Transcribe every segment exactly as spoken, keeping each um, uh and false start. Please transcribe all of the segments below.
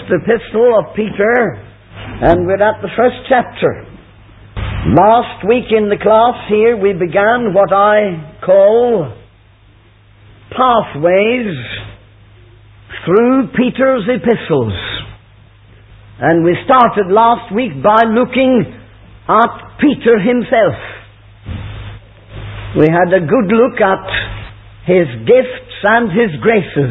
first epistle of Peter, and we're at the first chapter. Last week in the class here we began what I call pathways through Peter's epistles. And we started last week by looking at Peter himself. We had a good look at his gifts and his graces.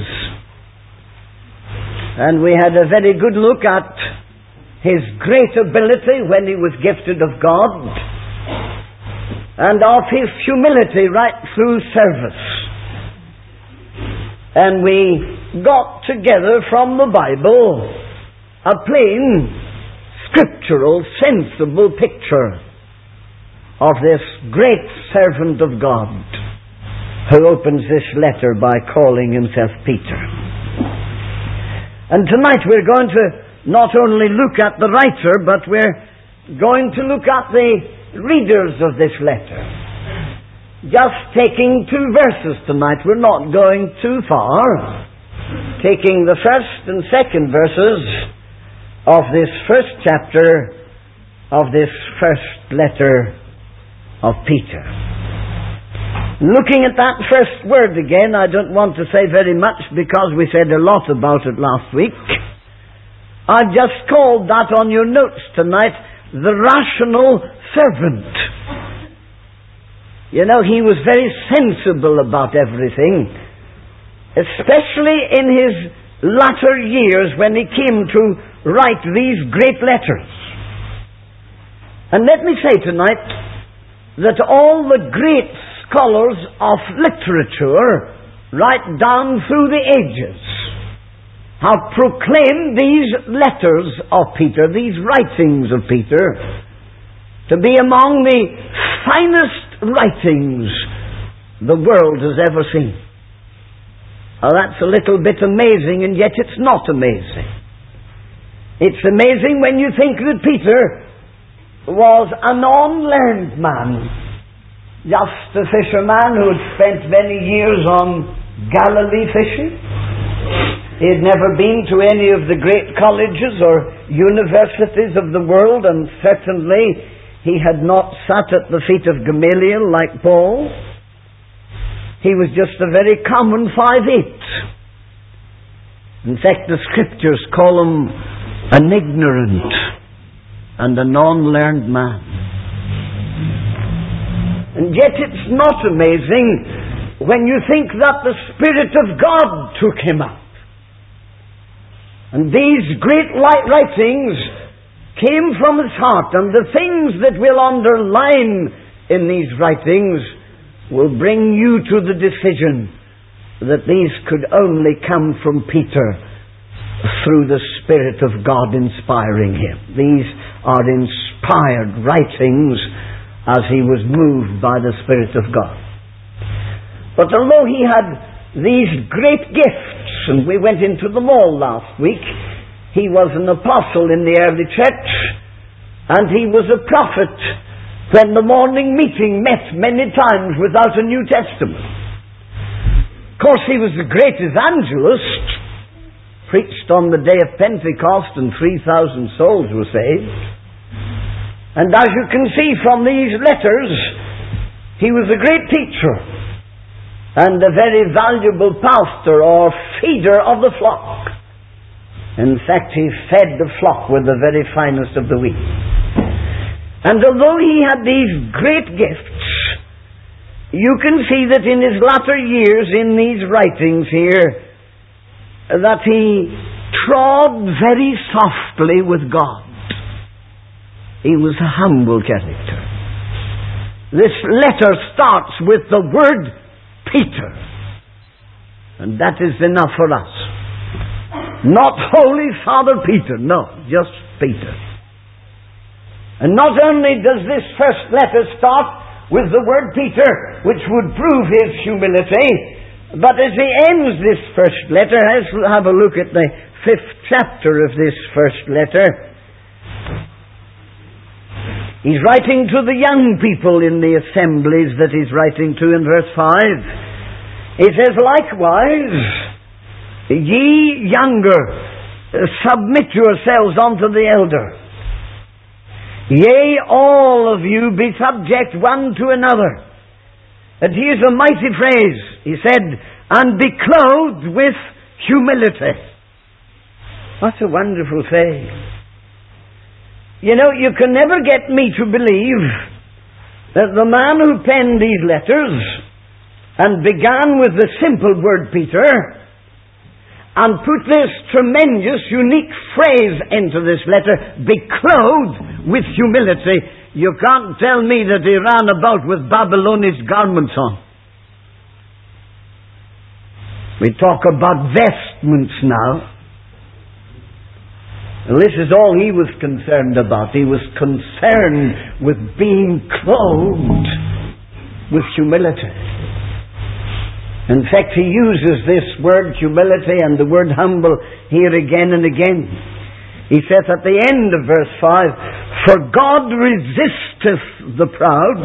And we had a very good look at his great ability when he was gifted of God, and of his humility right through service. And we got together from the Bible a plain, scriptural, sensible picture of this great servant of God who opens this letter by calling himself Peter. And tonight we're going to not only look at the writer, but we're going to look at the readers of this letter. Just taking two verses tonight. We're not going too far. Taking the first and second verses of this first chapter of this first letter of Peter. Looking at that first word again, I don't want to say very much because we said a lot about it last week. I've just called that on your notes tonight, the rational servant. You know, he was very sensible about everything, especially in his latter years when he came to write these great letters. And let me say tonight that all the great scholars of literature, right down through the ages, have proclaimed these letters of Peter, these writings of Peter, to be among the finest writings the world has ever seen. Now that's a little bit amazing, and yet it's not amazing. It's amazing when you think that Peter was an unlearned man, just a fisherman who had spent many years on Galilee fishing. He had never been to any of the great colleges or universities of the world, and certainly he had not sat at the feet of Gamaliel like Paul. He was just a very common five eight. In fact, the scriptures call him an ignorant and a non-learned man. And yet it's not amazing when you think that the Spirit of God took him up. And these great light writings came from his heart, and the things that we'll underline in these writings will bring you to the decision that these could only come from Peter through the Spirit of God inspiring him. These are inspired writings as he was moved by the Spirit of God. But although he had these great gifts, and we went into them all last week, he was an apostle in the early church, and he was a prophet when the morning meeting met many times without a New Testament. Of course, he was a great evangelist, preached on the day of Pentecost and three thousand souls were saved. And as you can see from these letters, he was a great teacher and a very valuable pastor or feeder of the flock. In fact, he fed the flock with the very finest of the wheat. And although he had these great gifts, you can see that in his latter years in these writings here, that he trod very softly with God. He was a humble character. This letter starts with the word Peter. And that is enough for us. Not Holy Father Peter, no, just Peter. And not only does this first letter start with the word Peter, which would prove his humility, but as he ends this first letter, let's have a look at the fifth chapter of this first letter. He's writing to the young people in the assemblies that he's writing to in verse five. He says, likewise, ye younger, submit yourselves unto the elder. Yea, all of you be subject one to another. And here's a mighty phrase. He said, and be clothed with humility. What a wonderful thing. You know, you can never get me to believe that the man who penned these letters and began with the simple word Peter and put this tremendous, unique phrase into this letter, be clothed with humility. You can't tell me that he ran about with Babylonish garments on. We talk about vestments now. And this is all he was concerned about. He was concerned with being clothed with humility. In fact, he uses this word humility and the word humble here again and again. He says at the end of verse five, for God resisteth the proud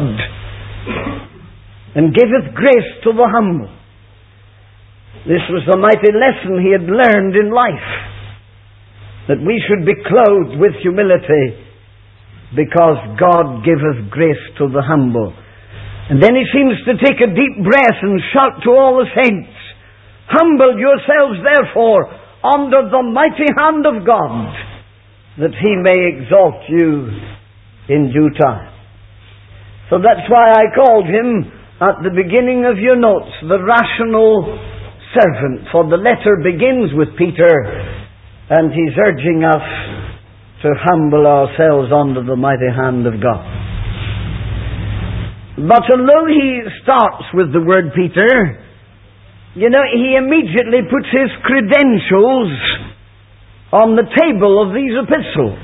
and giveth grace to the humble. This was the mighty lesson he had learned in life, that we should be clothed with humility because God giveth grace to the humble. And then he seems to take a deep breath and shout to all the saints, humble yourselves therefore under the mighty hand of God, that he may exalt you in due time. So that's why I called him at the beginning of your notes the rational servant, for the letter begins with Peter and he's urging us to humble ourselves under the mighty hand of God. But although he starts with the word Peter, you know, he immediately puts his credentials on the table of these epistles.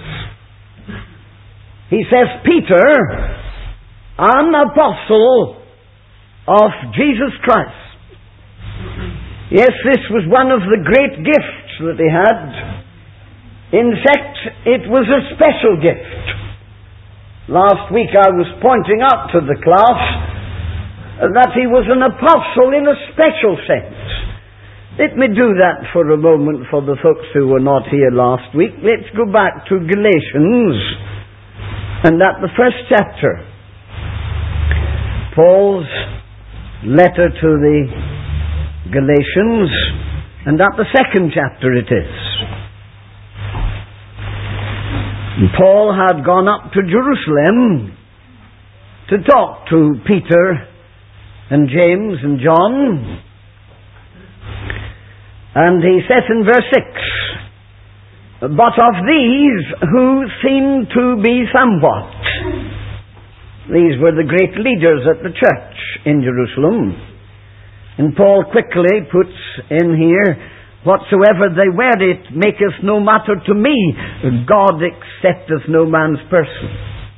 He says, Peter, an apostle of Jesus Christ. Yes, this was one of the great gifts that he had. In fact, it was a special gift. Last week I was pointing out to the class that he was an apostle in a special sense. Let me do that for a moment for the folks who were not here last week. Let's go back to Galatians and at the first chapter. Paul's letter to the Galatians, and at the second chapter it is. And Paul had gone up to Jerusalem to talk to Peter and James and John. And he says in verse six, but of these who seem to be somewhat. These were the great leaders at the church in Jerusalem. And Paul quickly puts in here, whatsoever they were, it maketh no matter to me. God accepteth no man's person.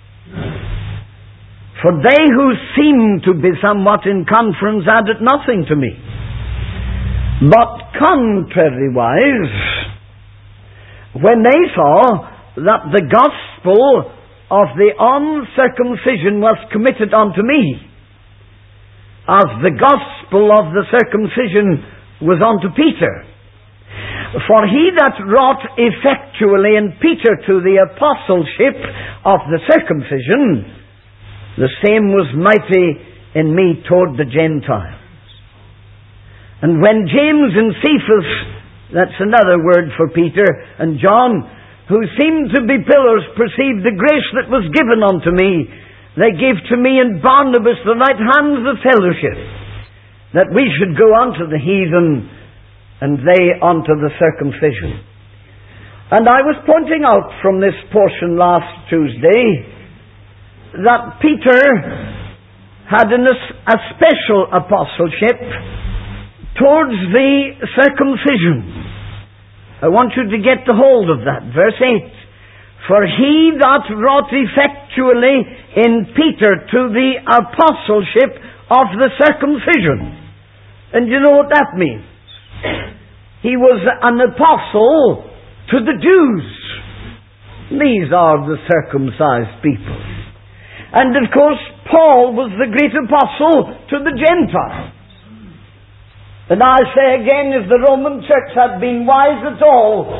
For they who seem to be somewhat in conference added nothing to me. But contrariwise, when they saw that the gospel of the uncircumcision was committed unto me, as the gospel of the circumcision was unto Peter. For he that wrought effectually in Peter to the apostleship of the circumcision, the same was mighty in me toward the Gentiles. And when James and Cephas, that's another word for Peter, and John, who seemed to be pillars, perceived the grace that was given unto me, they gave to me and Barnabas the right hands of fellowship, that we should go unto the heathen, and they unto the circumcision. And I was pointing out from this portion last Tuesday that Peter had an, a special apostleship towards the circumcision. I want you to get the hold of that. Verse eight. For he that wrought effectually in Peter to the apostleship of the circumcision. And you know what that means? He was an apostle to the Jews. These are the circumcised people. And of course, Paul was the great apostle to the Gentiles. And I say again, if the Roman Church had been wise at all,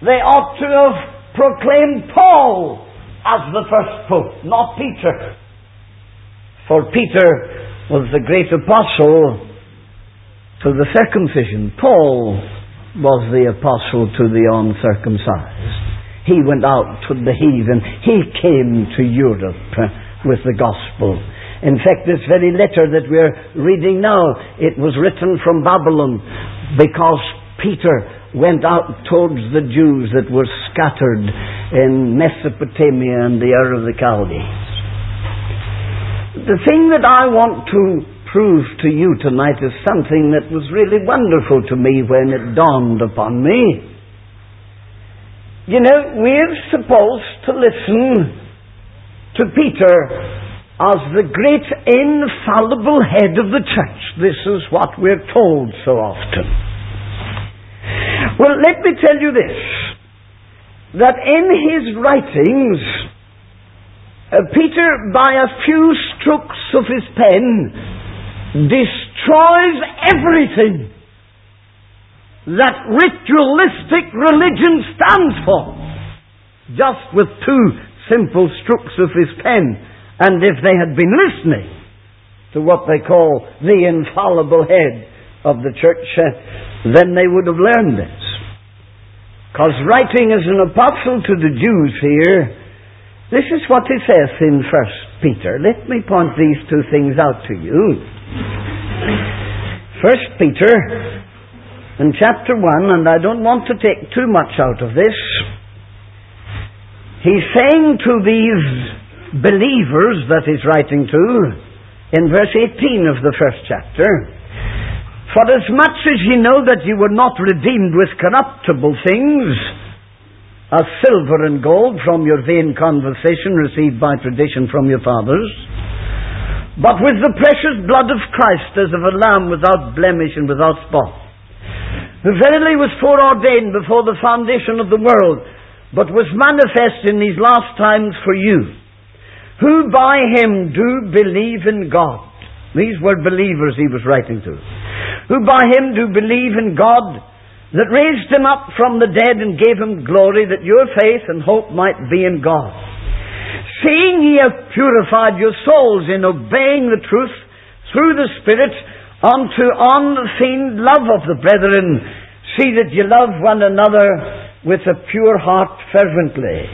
They ought to have proclaimed Paul as the first pope, not Peter. For Peter was the great apostle to the circumcision. Paul was the apostle to the uncircumcised. He went out to the heathen. He came to Europe with the gospel. In fact, this very letter that we're reading now, it was written from Babylon because Peter went out towards the Jews that were scattered in Mesopotamia and the Ur of the Chaldees. The thing that I want to prove to you tonight is something that was really wonderful to me when it dawned upon me. You know, we're supposed to listen to Peter as the great infallible head of the church. This is what we're told so often. Well, let me tell you this, that in his writings, uh, Peter, by a few strokes of his pen, destroys everything that ritualistic religion stands for, just with two simple strokes of his pen. And if they had been listening to what they call the infallible head of the church, uh, then they would have learned this. Because writing as an apostle to the Jews here, this is what he says in First Peter. Let me point these two things out to you. First Peter, in chapter one, and I don't want to take too much out of this, he's saying to these believers that he's writing to, in verse eighteen of the first chapter, for as much as ye know that ye were not redeemed with corruptible things, as silver and gold from your vain conversation received by tradition from your fathers, but with the precious blood of Christ as of a lamb without blemish and without spot, who verily was foreordained before the foundation of the world, but was manifest in these last times for you, who by him do believe in God. These were believers he was writing to. Who by him do believe in God, that raised him up from the dead and gave him glory, that your faith and hope might be in God. Seeing ye have purified your souls in obeying the truth through the Spirit unto unfeigned love of the brethren, see that ye love one another with a pure heart fervently,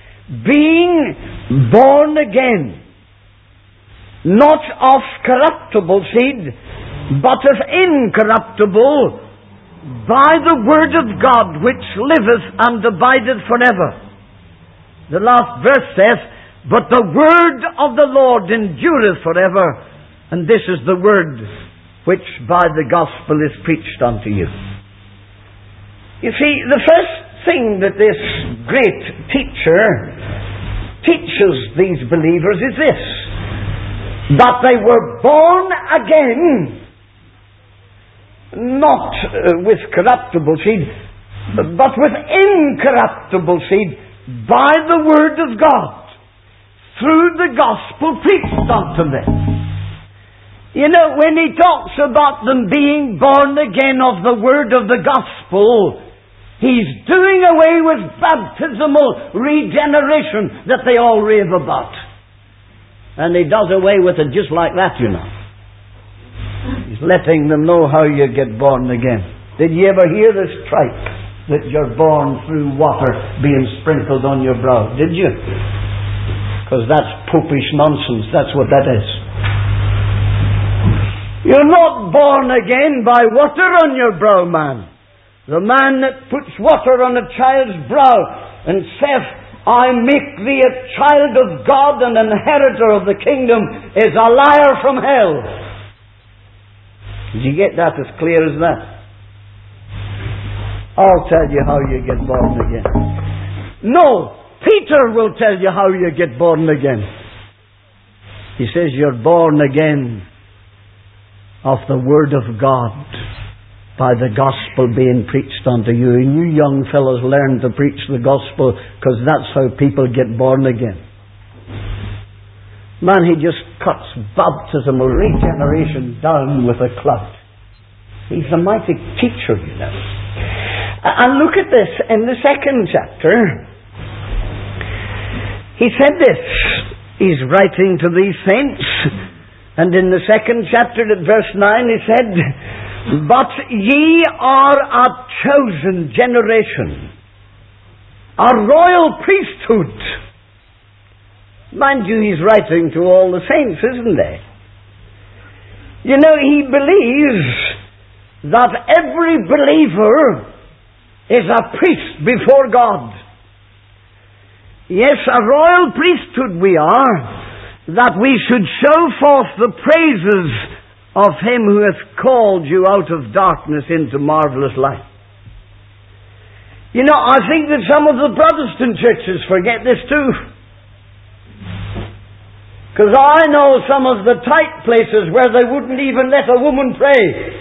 being born again, not of corruptible seed, but of incorruptible, by the word of God, which liveth and abideth forever. The last verse says, but the word of the Lord endureth forever, and this is the word which by the gospel is preached unto you. You see, the first thing that this great teacher teaches these believers is this, that they were born again, not uh, with corruptible seed, but with incorruptible seed, by the word of God, through the gospel preached unto them. You know, when he talks about them being born again of the word of the gospel, he's doing away with baptismal regeneration that they all rave about. And he does away with it just like that, you know. He's letting them know how you get born again. Did you ever hear this tripe, that you're born through water being sprinkled on your brow? Did you? Because that's popish nonsense. That's what that is. You're not born again by water on your brow, man. The man that puts water on a child's brow and says, I make thee a child of God and an inheritor of the kingdom, is a liar from hell. Did you get that as clear as that? I'll tell you how you get born again. No, Peter will tell you how you get born again. He says you're born again of the Word of God, by the gospel being preached unto you. And you young fellows learn to preach the gospel, because that's how people get born again. Man, he just cuts baptismal regeneration down with a clout. He's a mighty teacher, you know. And look at this in the second chapter. He said this. He's writing to these saints. And in the second chapter at verse nine he said, "But ye are a chosen generation, a royal priesthood." Mind you, he's writing to all the saints, isn't he? You know, he believes that every believer is a priest before God. Yes, a royal priesthood we are, that we should show forth the praises of Him who hath called you out of darkness into marvelous light. You know, I think that some of the Protestant churches forget this too. Because I know some of the tight places where they wouldn't even let a woman pray.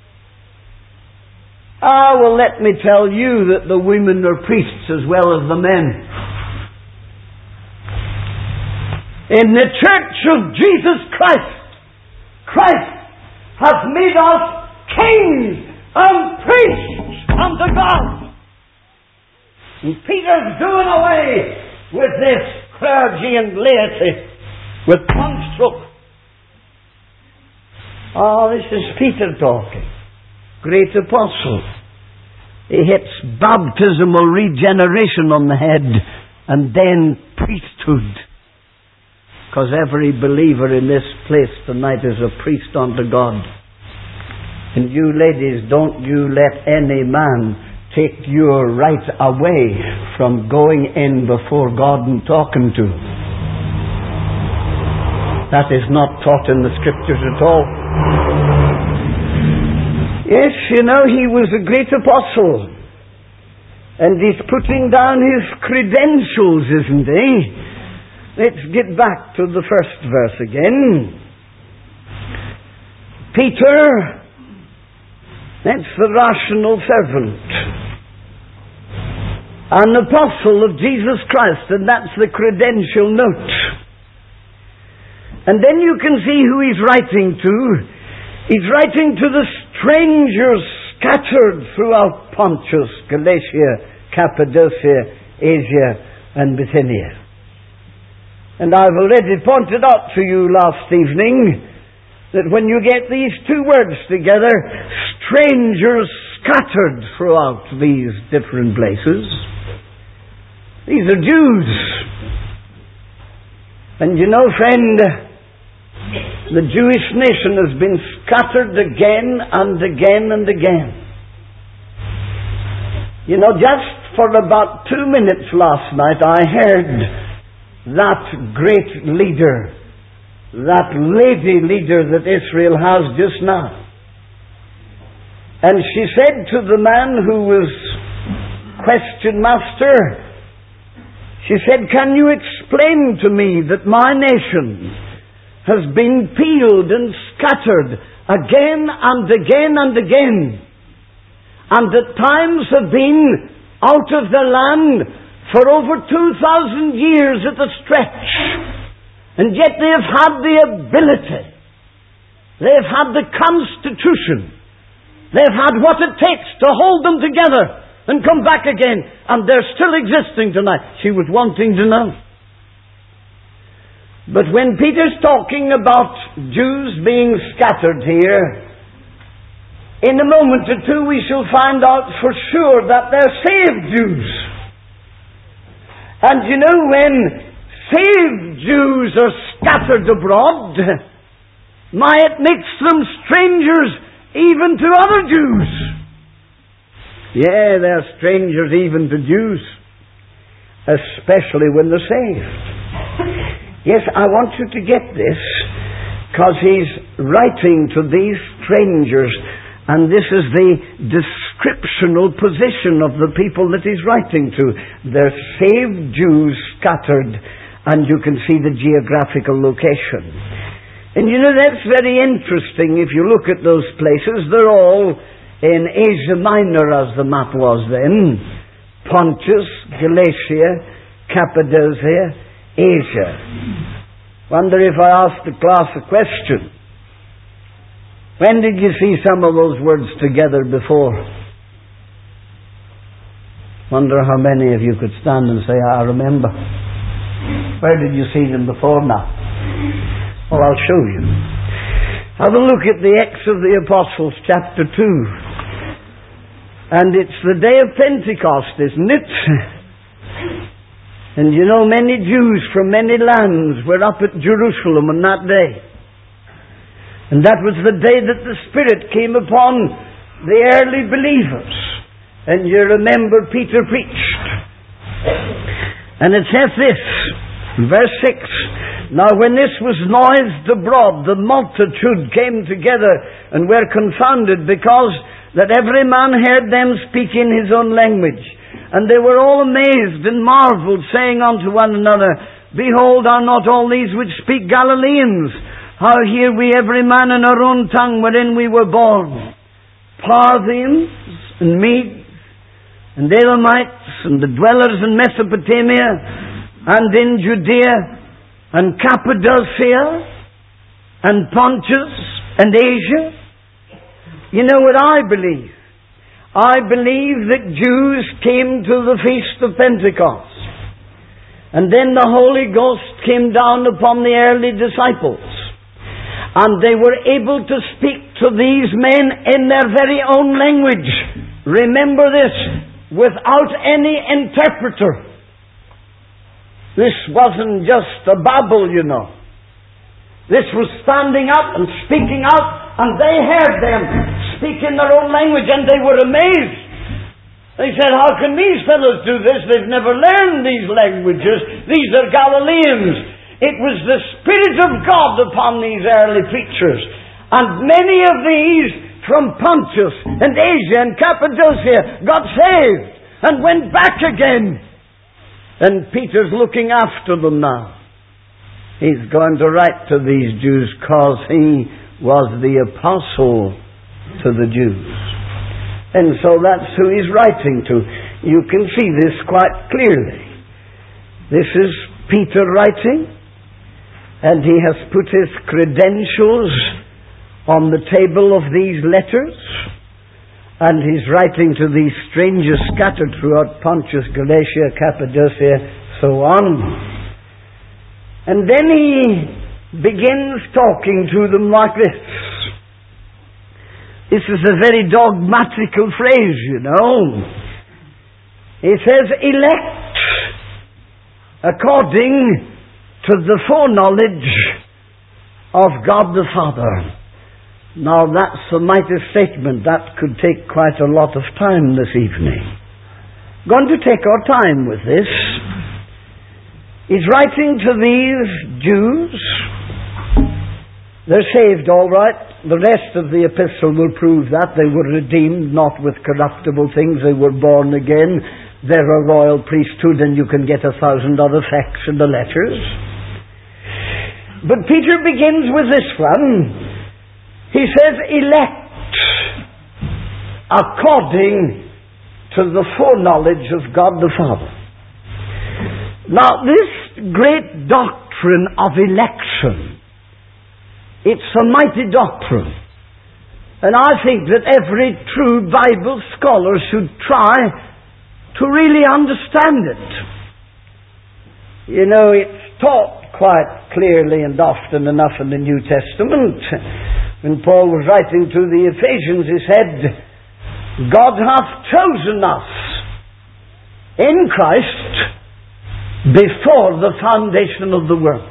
Ah, well, let me tell you that the women are priests as well as the men. In the Church of Jesus Christ, Christ hath made us kings and priests unto God. And Peter's doing away with this clergy and laity, with construct. Oh, this is Peter talking. Great apostle. He hits baptismal regeneration on the head and then priesthood. Because every believer in this place tonight is a priest unto God. And you ladies, don't you let any man take your right away from going in before God and talking to Him. That is not taught in the Scriptures at all. Yes, you know, he was a great apostle. And he's putting down his credentials, isn't he? Let's get back to the first verse again. Peter, that's the rational servant. An apostle of Jesus Christ, and that's the credential note. And then you can see who he's writing to. He's writing to the strangers scattered throughout Pontus, Galatia, Cappadocia, Asia, and Bithynia. And I've already pointed out to you last evening that when you get these two words together, strangers scattered throughout these different places, these are Jews. And you know, friend, the Jewish nation has been scattered again and again and again. You know, just for about two minutes last night I heard that great leader, that lady leader that Israel has just now. And she said to the man who was question master, she said, "Can you explain to me that my nation has been peeled and scattered again and again and again, and at times have been out of the land for over two thousand years at a stretch, and yet they have had the ability, they have had the constitution, they have had what it takes to hold them together and come back again, and they're still existing tonight." She was wanting to know. But when Peter's talking about Jews being scattered here, in a moment or two we shall find out for sure that they're saved Jews. And you know, when saved Jews are scattered abroad, my, it makes them strangers even to other Jews. Yeah, they're strangers even to Jews, especially when they're saved. Yes, I want you to get this, because he's writing to these strangers, and this is the descriptional position of the people that he's writing to. They're saved Jews scattered, and you can see the geographical location. And you know, that's very interesting. If you look at those places, they're all in Asia Minor, as the map was then. Pontus, Galatia, Cappadocia, Asia. Wonder if I asked the class a question. When did you see some of those words together before? Wonder how many of you could stand and say, I remember. Where did you see them before now? Well, I'll show you. Have a look at the Acts of the Apostles, chapter two. And it's the day of Pentecost, isn't it? And you know, many Jews from many lands were up at Jerusalem on that day. And that was the day that the Spirit came upon the early believers. And you remember Peter preached. And it says this, verse six, Now when this was noised abroad, the multitude came together and were confounded, because that every man heard them speak in his own language. And they were all amazed and marveled, saying unto one another, Behold, are not all these which speak Galileans? How hear we every man in our own tongue wherein we were born? Parthians and Medes and Elamites and the dwellers in Mesopotamia and in Judea and Cappadocia and Pontus and Asia. You know what I believe? I believe that Jews came to the Feast of Pentecost. And then the Holy Ghost came down upon the early disciples. And they were able to speak to these men in their very own language. Remember this, without any interpreter. This wasn't just a babble, you know. This was standing up and speaking out, and they heard them speak in their own language, and they were amazed. They said, how can these fellows do this? They've never learned these languages. These are Galileans. It was the Spirit of God upon these early preachers. And many of these from Pontus and Asia and Cappadocia got saved and went back again. And Peter's looking after them now. He's going to write to these Jews because he was the apostle to the Jews. And so that's who he's writing to. You can see this quite clearly. This is Peter writing, and he has put his credentials on the table of these letters, and he's writing to these strangers scattered throughout Pontus, Galatia, Cappadocia, so on. And then he begins talking to them like this. This is a very dogmatical phrase, you know. He says, elect according to the foreknowledge of God the Father. Now that's a mighty statement. That could take quite a lot of time this evening. Going to take our time with this. He's writing to these Jews. They're saved, all right. The rest of the epistle will prove that. They were redeemed, not with corruptible things. They were born again. They're a royal priesthood, and you can get a thousand other facts in the letters. But Peter begins with this one. He says, elect according to the foreknowledge of God the Father. Now, this great doctrine of election, it's a mighty doctrine. And I think that every true Bible scholar should try to really understand it. You know, it's taught quite clearly and often enough in the New Testament. When Paul was writing to the Ephesians, he said, God hath chosen us in Christ before the foundation of the world.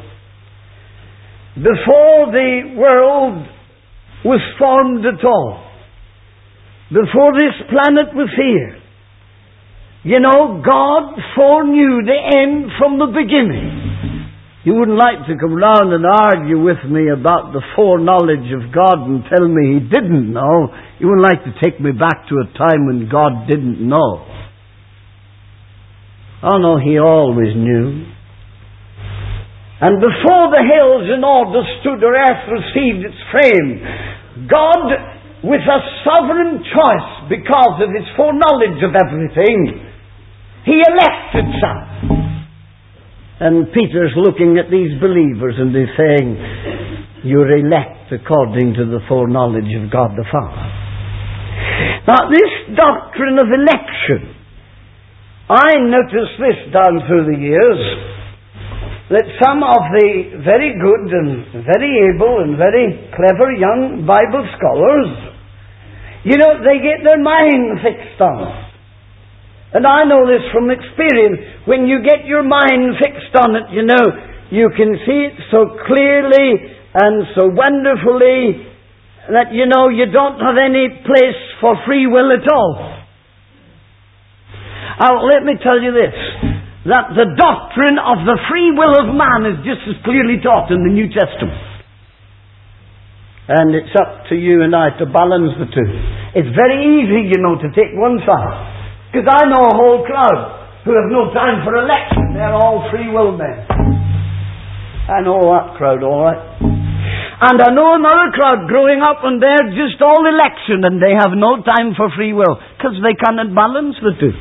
Before the world was formed at all. Before this planet was here. You know, God foreknew the end from the beginning. You wouldn't like to come round and argue with me about the foreknowledge of God and tell me He didn't know. You wouldn't like to take me back to a time when God didn't know. Oh no, He always knew. And before the hills in order stood, or earth received its frame, God, with a sovereign choice, because of His foreknowledge of everything, He elected some. And Peter's looking at these believers and he's saying, you're elect according to the foreknowledge of God the Father. Now, this doctrine of election I noticed this down through the years, that some of the very good and very able and very clever young Bible scholars, you know, they get their mind fixed on it. And I know this from experience. When you get your mind fixed on it, you know, you can see it so clearly and so wonderfully that, you know, you don't have any place for free will at all. Now, let me tell you this, that the doctrine of the free will of man is just as clearly taught in the New Testament. And it's up to you and I to balance the two. It's very easy, you know, to take one side. Because I know a whole crowd who have no time for election. They're all free will men. I know that crowd, all right. And I know another crowd growing up and they're just all election and they have no time for free will. Because they cannot balance the two.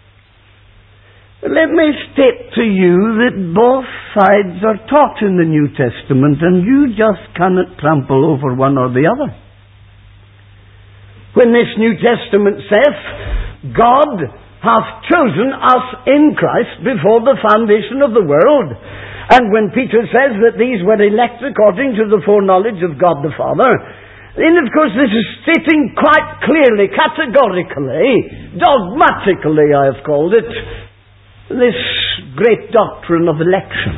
Let me state to you that both sides are taught in the New Testament and you just cannot trample over one or the other. When this New Testament says, God hath chosen us in Christ before the foundation of the world, and when Peter says that these were elect according to the foreknowledge of God the Father, then of course this is stating quite clearly, categorically, dogmatically I have called it, this great doctrine of election.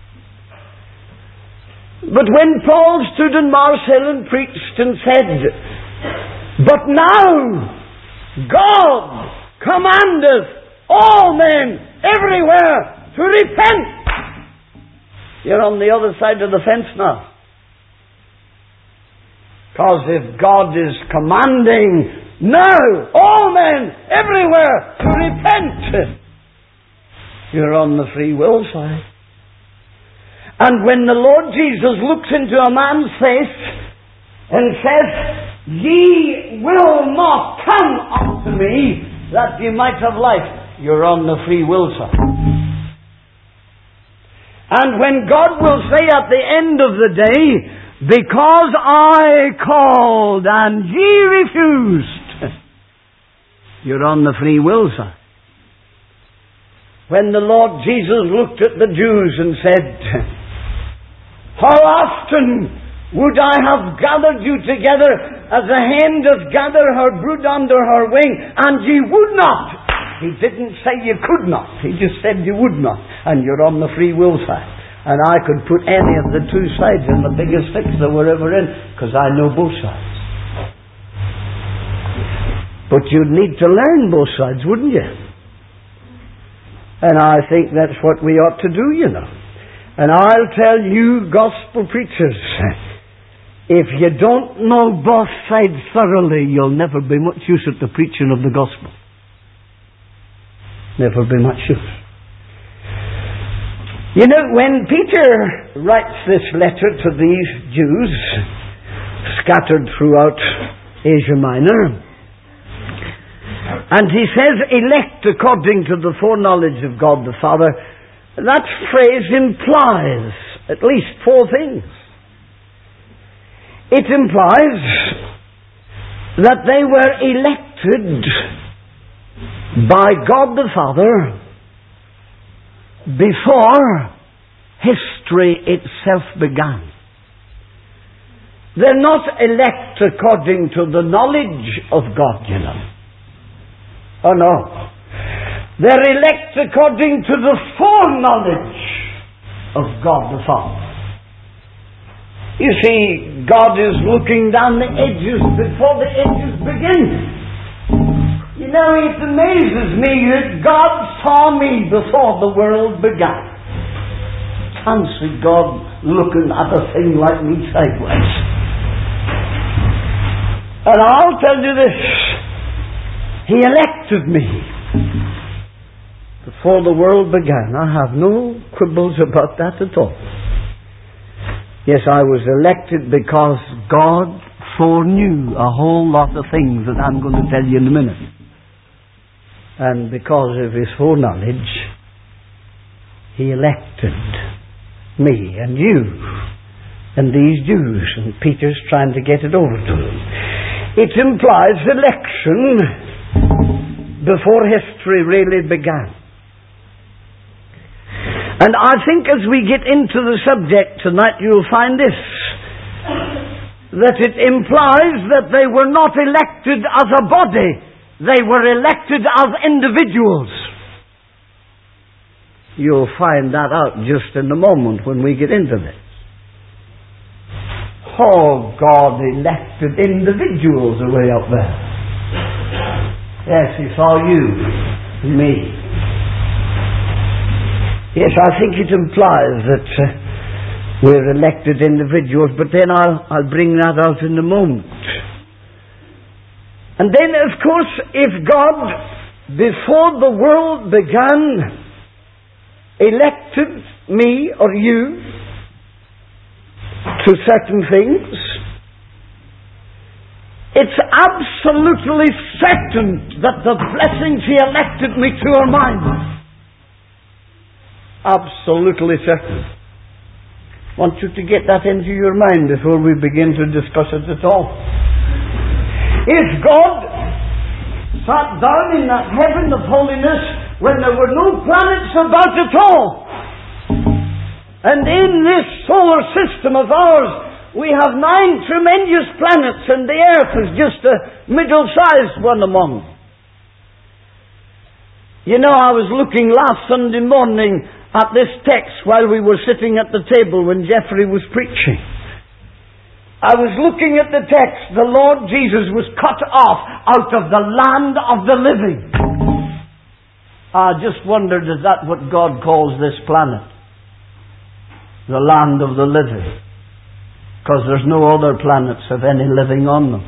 But when Paul stood in Mars Hill and preached and said, but now God commandeth all men everywhere to repent, you're on the other side of the fence now. Because if God is commanding now all men everywhere to repent, you're on the free will side. And when the Lord Jesus looks into a man's face and says, ye will not come unto me that ye might have life, you're on the free will side. And when God will say at the end of the day, because I called and ye refused, you're on the free will side. When the Lord Jesus looked at the Jews and said, how often would I have gathered you together as a hen doth gather her brood under her wing, and ye would not. He didn't say you could not. He just said you would not. And you're on the free will side. And I could put any of the two sides in the biggest fix that we're ever in, because I know both sides. But you'd need to learn both sides, wouldn't you? And I think that's what we ought to do, you know. And I'll tell you, gospel preachers, if you don't know both sides thoroughly, you'll never be much use at the preaching of the gospel. Never be much use. You know, when Peter writes this letter to these Jews scattered throughout Asia Minor, and he says, elect according to the foreknowledge of God the Father, that phrase implies at least four things. It implies that they were elected by God the Father before history itself began. They're not elect according to the knowledge of God, you know. Oh no. They're elect according to the foreknowledge of God the Father. You see, God is looking down the edges before the edges begin. You know, it amazes me that God saw me before the world began. Fancy God looking at a thing like me sideways. And I'll tell you this, He elected me before the world began. I have no quibbles about that at all. Yes, I was elected because God foreknew a whole lot of things that I'm going to tell you in a minute. And because of His foreknowledge, He elected me and you and these Jews. And Peter's trying to get it over to them. It implies election before history really began. And I think as we get into the subject tonight, you'll find this, that it implies that they were not elected as a body, they were elected as individuals. You'll find that out just in a moment when we get into this. Oh, God elected individuals away up there. Yes, He saw you and me. Yes, I think it implies that uh, we're elected individuals, but then I'll, I'll bring that out in a moment. And then, of course, if God, before the world began, elected me or you to certain things, it's absolutely certain that the blessings He elected me to are mine. Absolutely certain. I want you to get that into your mind before we begin to discuss it at all. If God sat down in that heaven of holiness when there were no planets about at all, and in this solar system of ours we have nine tremendous planets, and the Earth is just a middle-sized one among them. You know, I was looking last Sunday morning at this text while we were sitting at the table when Jeffrey was preaching. I was looking at the text. The Lord Jesus was cut off out of the land of the living. I just wondered, is that what God calls this planet? The land of the living. Because there's no other planets of any living on them.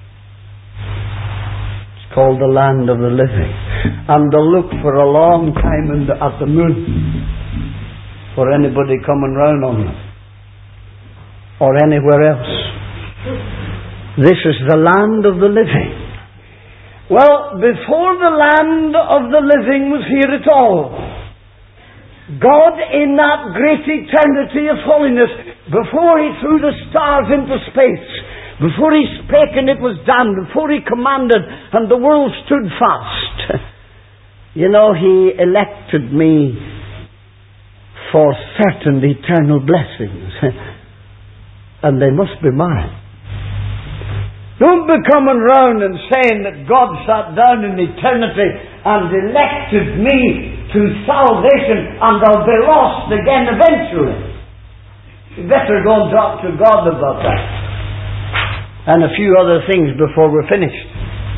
It's called the land of the living. And they'll look for a long time in the, at the moon for anybody coming round on them, or anywhere else. This is the land of the living. Well, before the land of the living was here at all, God, in that great eternity of holiness, before He threw the stars into space, before He spake and it was done, before He commanded and the world stood fast, you know, He elected me for certain eternal blessings. And they must be mine. Don't be coming round and saying that God sat down in eternity and elected me to salvation and I'll be lost again eventually. You better go and talk to God about that. And a few other things before we're finished.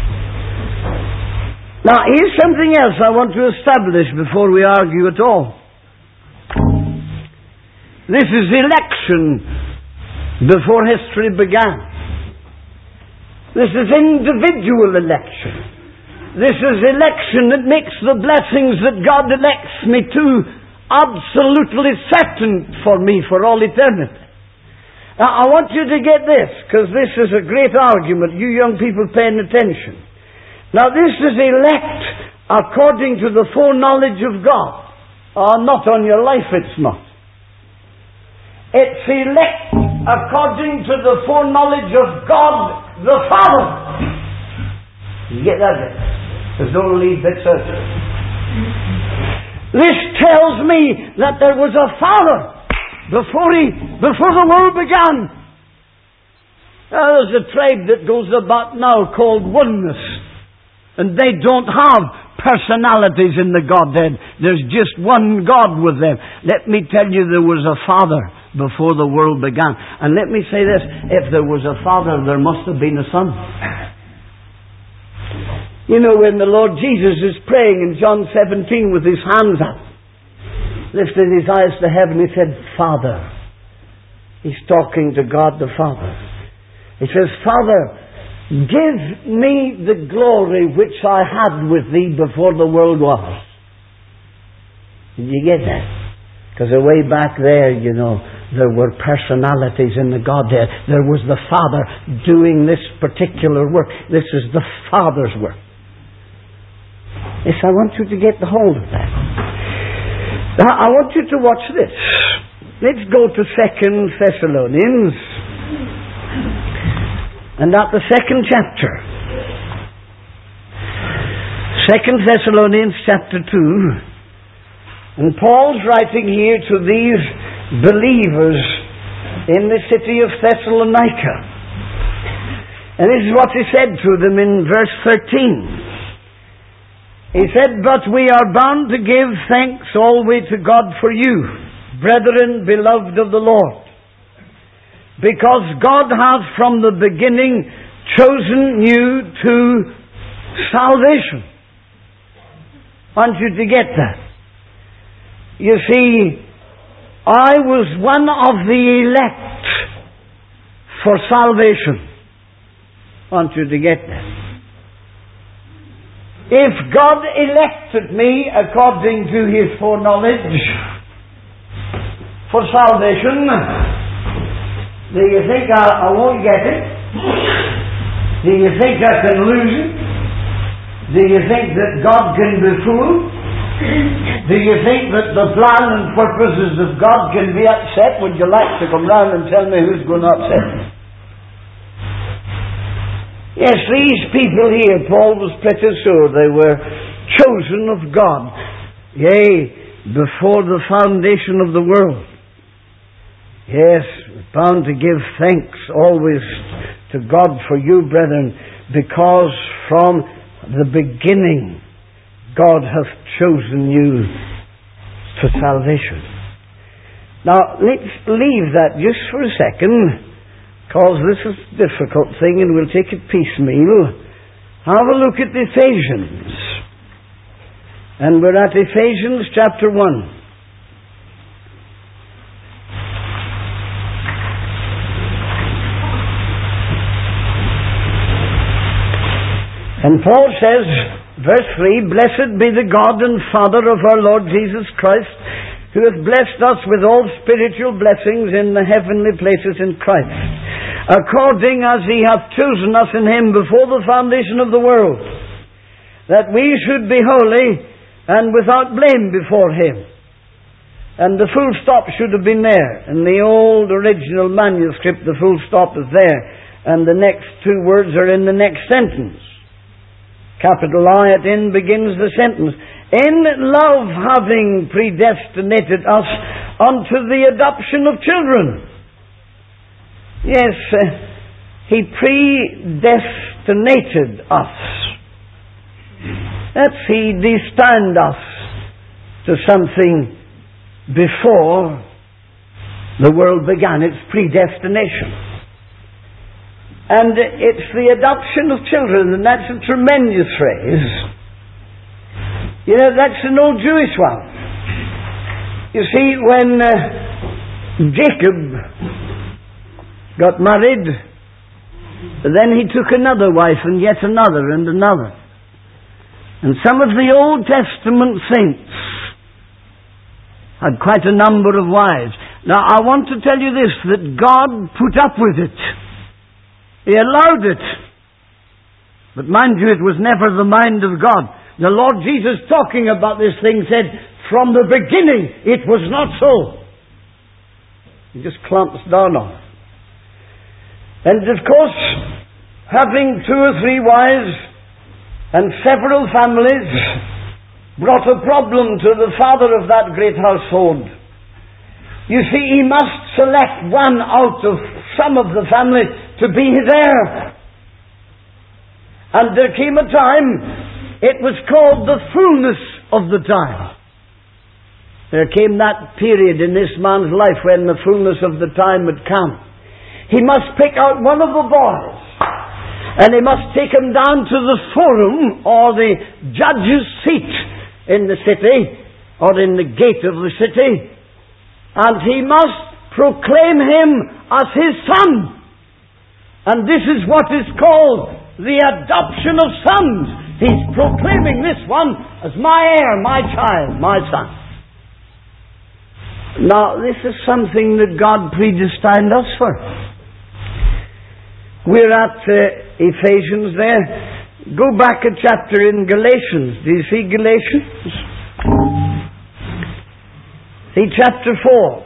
Now, here's something else I want to establish before we argue at all. This is election before history began. This is individual election. This is election that makes the blessings that God elects me to absolutely certain for me for all eternity. Now, I want you to get this, because this is a great argument. You young people paying attention. Now, this is elect according to the foreknowledge of God. Oh, not on your life, it's not. It's elect according to the foreknowledge of God the Father. You get that bit? There's no leave bits out. This tells me that there was a Father before he, before the world began. Now, there's a tribe that goes about now called Oneness, and they don't have personalities in the Godhead. There's just one God with them. Let me tell you, there was a Father before the world began. And let me say this, if there was a Father, there must have been a Son. You know, when the Lord Jesus is praying in John seventeen with His hands up, lifted His eyes to heaven, He said, Father. He's talking to God the Father. He says, Father, give me the glory which I had with Thee before the world was. Did you get that? Because way back there, you know, there were personalities in the Godhead. There was the Father doing this particular work. This is the Father's work. Yes, I want you to get the hold of that. Now, I want you to watch this. Let's go to Second Thessalonians. And at the second chapter. Second Thessalonians chapter two. And Paul's writing here to these believers in the city of Thessalonica. And this is what he said to them in verse thirteen. He said, "But we are bound to give thanks always to God for you, brethren, beloved of the Lord, because God hath from the beginning chosen you to salvation." I want you to get that. You see, I was one of the elect for salvation. I want you to get that. If God elected me according to His foreknowledge for salvation, do you think I, I won't get it? Do you think I can lose it? Do you think that God can be fooled? Do you think that the plan and purposes of God can be upset? Would you like to come round and tell me who's going to upset me? Yes, these people here, Paul was pretty sure they were chosen of God. Yea, before the foundation of the world. Yes, bound to give thanks always to God for you, brethren, because from the beginning God hath chosen you for salvation. Now, let's leave that just for a second, because this is a difficult thing and we'll take it piecemeal. Have a look at Ephesians. And we're at Ephesians chapter one. And Paul says, verse three, "Blessed be the God and Father of our Lord Jesus Christ, who hath blessed us with all spiritual blessings in the heavenly places in Christ, according as He hath chosen us in Him before the foundation of the world, that we should be holy and without blame before Him." And the full stop should have been there. In the old original manuscript, the full stop is there. And the next two words are in the next sentence. Capital I at in begins the sentence. "In love having predestinated us unto the adoption of children." Yes, uh, He predestinated us. That's He destined us to something before the world began. It's predestination. And it's the adoption of children, and that's a tremendous phrase. You know, that's an old Jewish one. You see, when uh, Jacob got married, then he took another wife, and yet another, and another. And some of the Old Testament saints had quite a number of wives. Now, I want to tell you this, that God put up with it. He allowed it. But mind you, it was never the mind of God. The Lord Jesus, talking about this thing, said, from the beginning, it was not so. He just clamps down on it. And of course, having two or three wives and several families brought a problem to the father of that great household. You see, he must select one out of some of the family to be his heir. And there came a time, it was called the fullness of the time. There came that period in this man's life when the fullness of the time had come. He must pick out one of the boys, and he must take him down to the forum, or the judge's seat in the city, or in the gate of the city, and he must proclaim him as his son. And this is what is called the adoption of sons. He's proclaiming this one as my heir, my child, my son. Now, this is something that God predestined us for. We're at uh, Ephesians there. Go back a chapter in Galatians. Do you see Galatians? See chapter four.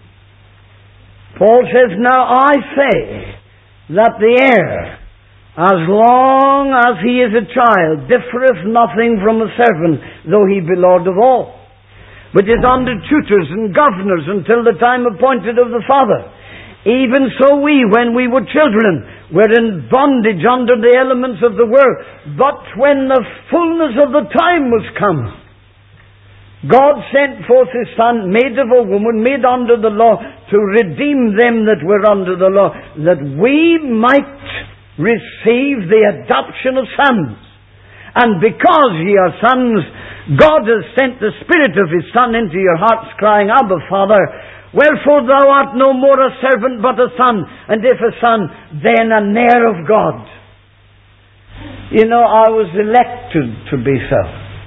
Paul says, "Now I say that the heir, as long as he is a child, differeth nothing from a servant, though he be Lord of all. which is under tutors and governors until the time appointed of the Father. Even so we, when we were children, were in bondage under the elements of the world. But when the fullness of the time was come, God sent forth His Son, made of a woman, made under the law, to redeem them that were under the law, that we might receive the adoption of sons. And because ye are sons, God has sent the Spirit of His Son into your hearts, crying, Abba, Father. Wherefore thou art no more a servant, but a son. And if a son, then an heir of God. You know, I was elected to be so.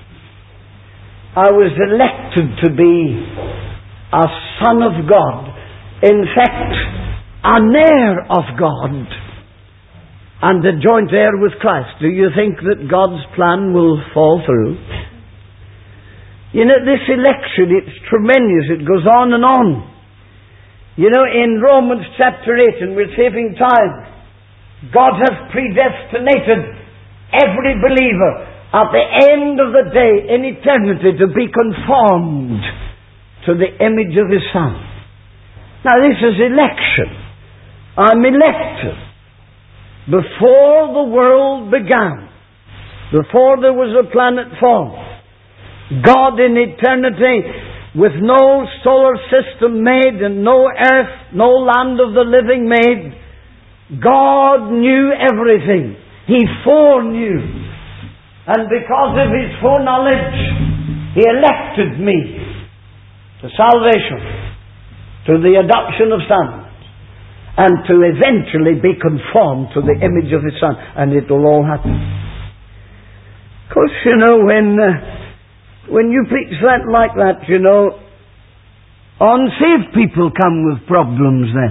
I was elected to be a son of God. In fact, an heir of God. And a joint heir with Christ. Do you think that God's plan will fall through? You know, this election, it's tremendous. It goes on and on. You know, in Romans chapter eight, and we're saving time, God has predestinated every believer at the end of the day, in eternity, to be conformed to the image of His Son. Now this is election. I'm elected. Before the world began, before there was a planet formed, God in eternity, with no solar system made and no earth, no land of the living made, God knew everything. He foreknew. And because of His foreknowledge, He elected me to salvation, to the adoption of sons, and to eventually be conformed to the image of His Son. And it will all happen. Of course, you know, when, uh, when you preach that like that, you know, unsaved people come with problems then.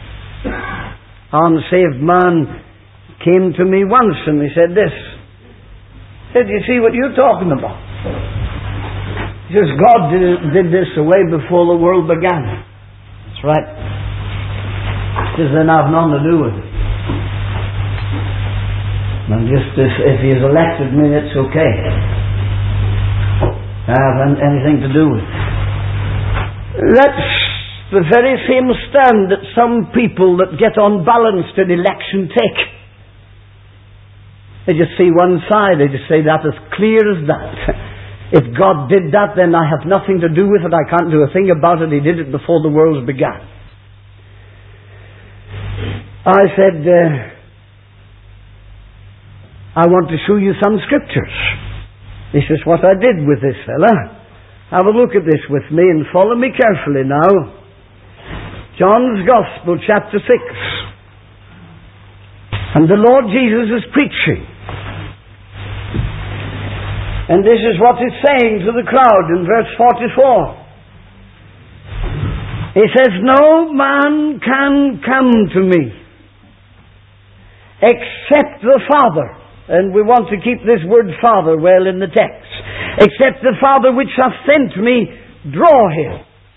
An unsaved man came to me once and he said this. Said, you see what you're talking about? He says, God did, did this away before the world began. That's right. He says, then I've nothing to do with it. And just if, if He's elected me, it's okay. I haven't anything to do with it. That's the very same stand that some people that get unbalanced in election take. They just see one side. They just say that as clear as that. If God did that, then I have nothing to do with it. I can't do a thing about it. He did it before the world began. I said, uh, I want to show you some scriptures. This is what I did with this fella. Have a look at this with me and follow me carefully now. John's Gospel, chapter six. And the Lord Jesus is preaching. And this is what He's saying to the crowd in verse forty-four. He says, no man can come to me except the Father. And we want to keep this word Father well in the text. Except the Father which hath sent me, draw him.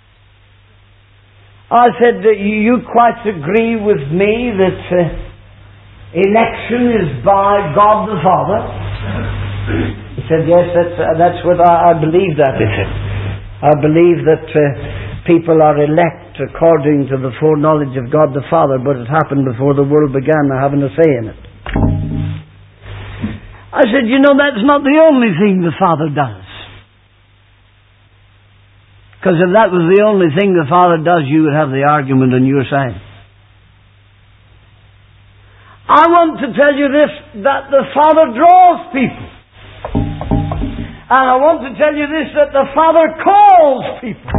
I said, you quite agree with me that uh, election is by God the Father? He said, yes, that's, uh, that's what I, I believe that, he said. I believe that uh, people are elect according to the foreknowledge of God the Father, but it happened before the world began. I haven't a say in it. I said, you know, that's not the only thing the Father does. Because if that was the only thing the Father does, you would have the argument on your side. I want to tell you this, that the Father draws people. And I want to tell you this, that the Father calls people.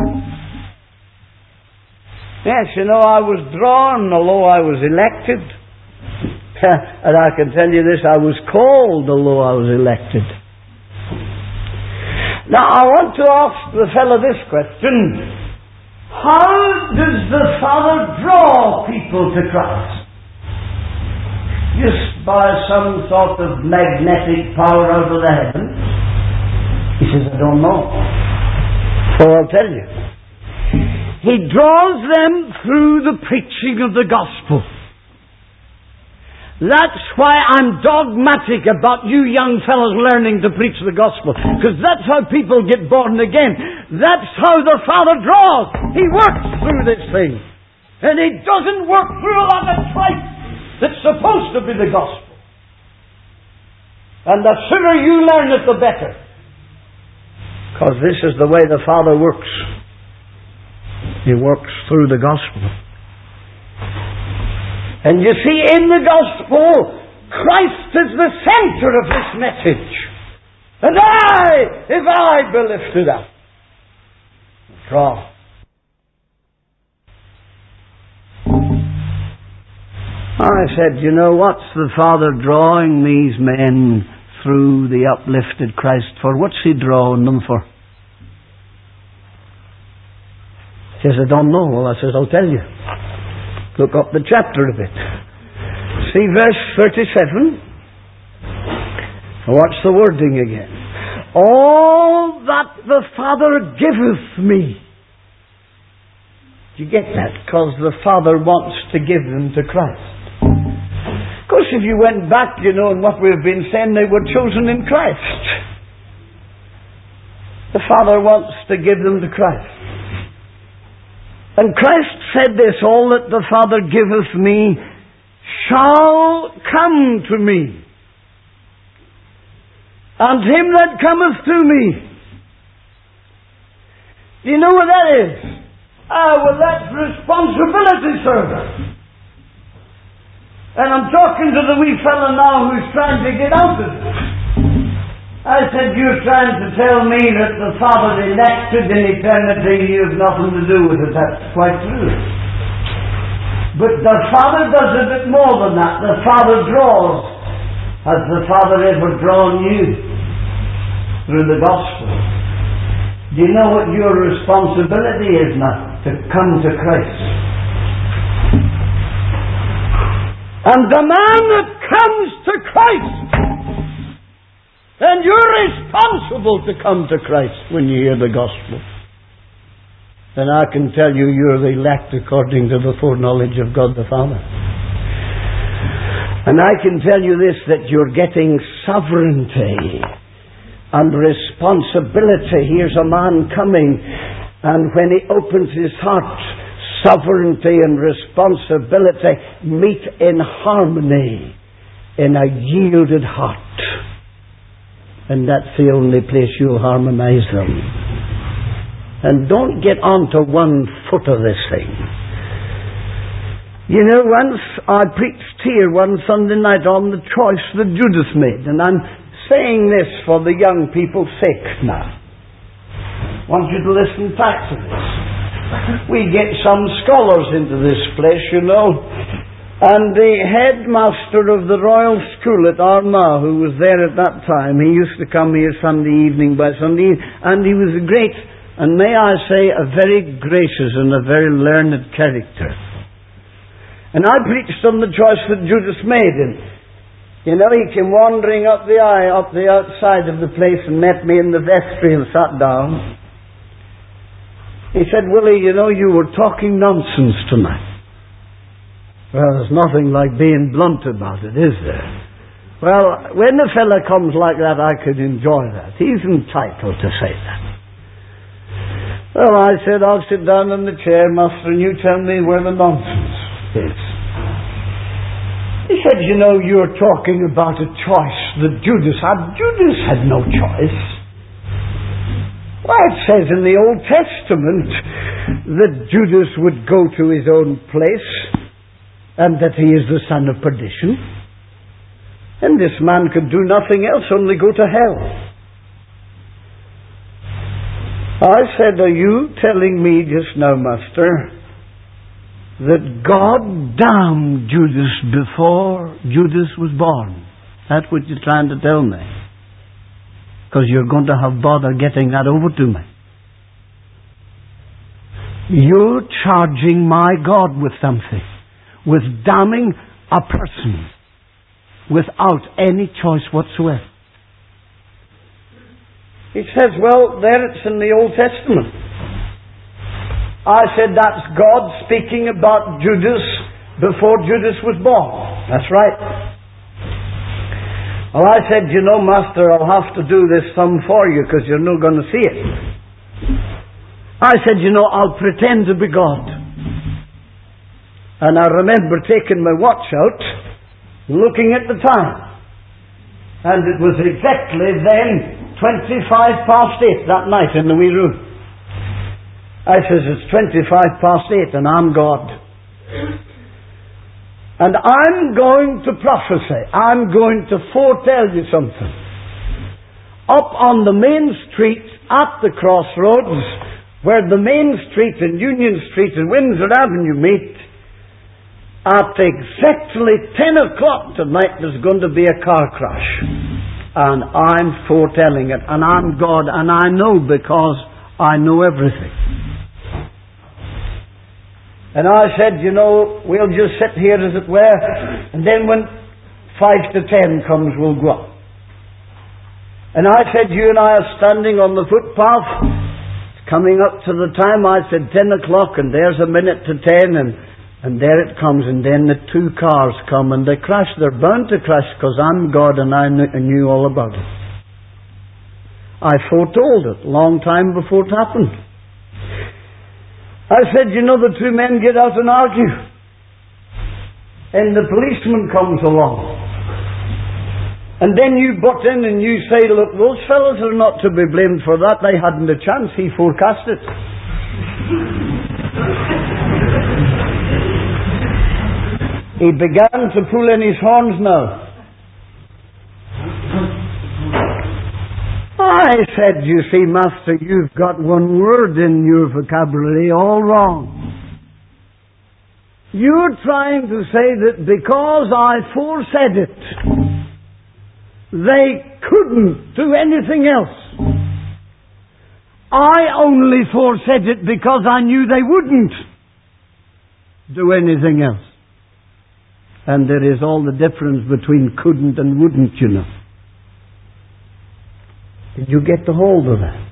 Yes, you know, I was drawn, although I was elected. And I can tell you this, I was called, although I was elected. Now, I want to ask the fellow this question. How does the Father draw people to Christ? Just by some sort of magnetic power out of the heavens? He says, I don't know. So I'll tell you. He draws them through the preaching of the gospel. That's why I'm dogmatic about you young fellows learning to preach the gospel. Because that's how people get born again. That's how the Father draws. He works through this thing. And He doesn't work through a lot of tripe that's supposed to be the gospel. And the sooner you learn it, the better. Because this is the way the Father works. He works through the gospel. And you see, in the gospel, Christ is the center of this message. And I, if I be lifted up, draw. I said, you know, what's the Father drawing these men through the uplifted Christ for? What's He drawing them for? He says, I don't know. Well, I says, I'll tell you. Look up the chapter a bit. See verse thirty-seven. Watch the wording again. All that the Father giveth me. Do you get that? Because the Father wants to give them to Christ. Of course, if you went back, you know, in what we've been saying, they were chosen in Christ. The Father wants to give them to Christ. And Christ said this, all that the Father giveth me shall come to me. And him that cometh to me. Do you know what that is? Ah, well, that's responsibility, sir. And I'm talking to the wee fella now who's trying to get out of it. I said, you're trying to tell me that the Father elected in eternity, you have nothing to do with it. That's quite true. But the Father does a bit more than that. The Father draws. Has the Father ever drawn you through the gospel? Do you know what your responsibility is now? To come to Christ. And the man that comes to Christ, then you're responsible to come to Christ when you hear the gospel. And I can tell you, you're the elect according to the foreknowledge of God the Father. And I can tell you this, that you're getting sovereignty and responsibility. Here's a man coming, and when he opens his heart, sovereignty and responsibility meet in harmony in a yielded heart. And that's the only place you'll harmonize them. And don't get onto one foot of this thing. You know, once I preached here one Sunday night on the choice that Judas made. And I'm saying this for the young people's sake now. I want you to listen tight to this. We get some scholars into this place, you know. And the headmaster of the Royal School at Armagh, who was there at that time, he used to come here Sunday evening by Sunday, and he was a great, and may I say, a very gracious and a very learned character. And I preached on the choice that Judas made, and you know, he came wandering up the aisle, up the outside of the place, and met me in the vestry and sat down. He said, Willie, you know, you were talking nonsense tonight. Well, there's nothing like being blunt about it, is there? Well, when a fella comes like that, I could enjoy that. He's entitled to say that. Well, I said, I'll sit down in the chair, master, and you tell me where the nonsense is. He said, you know, you're talking about a choice that Judas had. Judas had no choice. Why, it says in the Old Testament that Judas would go to his own place and that he is the son of perdition. And this man could do nothing else, only go to hell. I said, are you telling me just now, master, that God damned Judas before Judas was born? That's what you're trying to tell me. Because you're going to have bother getting that over to me. You're charging my God with something. With damning a person. Without any choice whatsoever. He says, well, there it's in the Old Testament. I said, that's God speaking about Judas before Judas was born. That's right. Well, I said, you know, Master, I'll have to do this some for you because you're not going to see it. I said, you know, I'll pretend to be God. And I remember taking my watch out, looking at the time. And it was exactly then twenty-five past eight that night in the wee room. I says, it's twenty-five past eight and I'm God. And I'm going to prophesy. I'm going to foretell you something. Up on the main street at the crossroads, where the main street and Union Street and Windsor Avenue meet, at exactly ten o'clock tonight there's going to be a car crash. And I'm foretelling it. And I'm God. And I know because I know everything. And I said, you know, we'll just sit here as it were, and then when five to ten comes, we'll go up. And I said, you and I are standing on the footpath, coming up to the time. I said, ten o'clock, and there's a minute to ten, and, and there it comes, and then the two cars come, and they crash. They're bound to crash, because I'm God, and I knew, I knew all about it. I foretold it, long time before it happened. I said, you know, the two men get out and argue. And the policeman comes along. And then you butt in and you say, look, those fellas are not to be blamed for that. They hadn't a chance. He forecast it. He began to pull in his horns now. I said, you see, Master, you've got one word in your vocabulary all wrong. You're trying to say that because I foresaid it, they couldn't do anything else. I only foresaid it because I knew they wouldn't do anything else. And there is all the difference between couldn't and wouldn't, you know. Did you get the hold of that?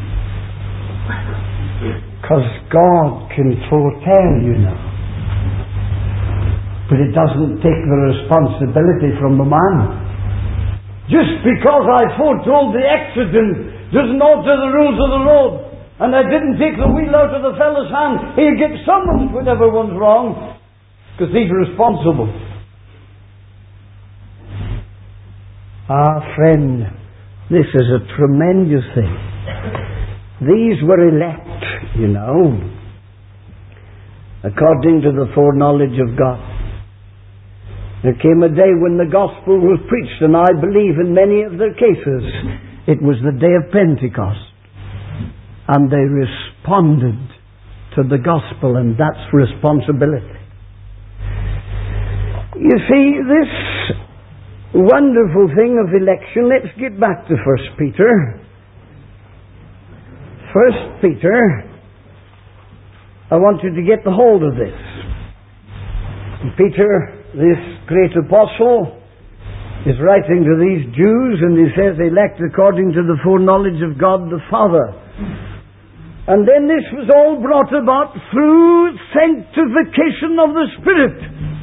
Because God can foretell, you know. But it doesn't take the responsibility from the man. Just because I foretold the accident doesn't alter the rules of the road. And I didn't take the wheel out of the fellow's hand. He'll get summoned whenever one's wrong. Because he's responsible. Ah, friend, this is a tremendous thing. These were elect, you know, according to the foreknowledge of God. There came a day when the gospel was preached, and I believe in many of their cases it was the day of Pentecost. And they responded to the gospel, and that's responsibility. You see, this wonderful thing of election, let's get back to First Peter. First Peter, I want you to get the hold of this. Peter, this great apostle, is writing to these Jews, and he says, elect according to the foreknowledge of God the Father. And then this was all brought about through sanctification of the Spirit.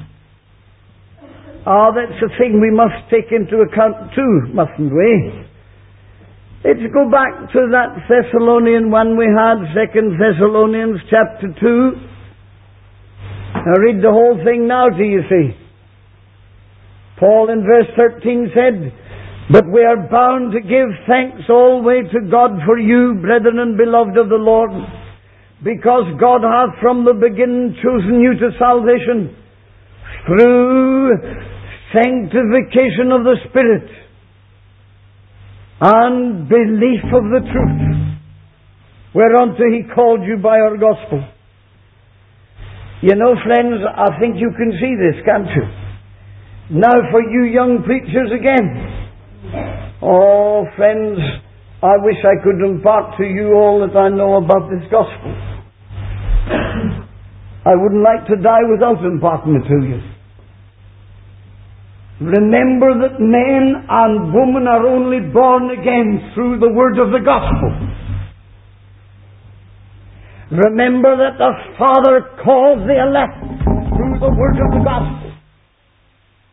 Ah, that's a thing we must take into account too, mustn't we? Let's go back to that Thessalonian one we had, Second Thessalonians chapter two. Now read the whole thing now to you see. Paul in verse thirteen said, but we are bound to give thanks always to God for you, brethren and beloved of the Lord, because God hath from the beginning chosen you to salvation through sanctification of the Spirit and belief of the truth, whereunto He called you by our gospel. You know, friends, I think you can see this, can't you? Now for you young preachers again. Oh, friends, I wish I could impart to you all that I know about this gospel. I wouldn't like to die without imparting it to you. Remember that men and women are only born again through the word of the gospel. Remember that the Father calls the elect through the word of the gospel.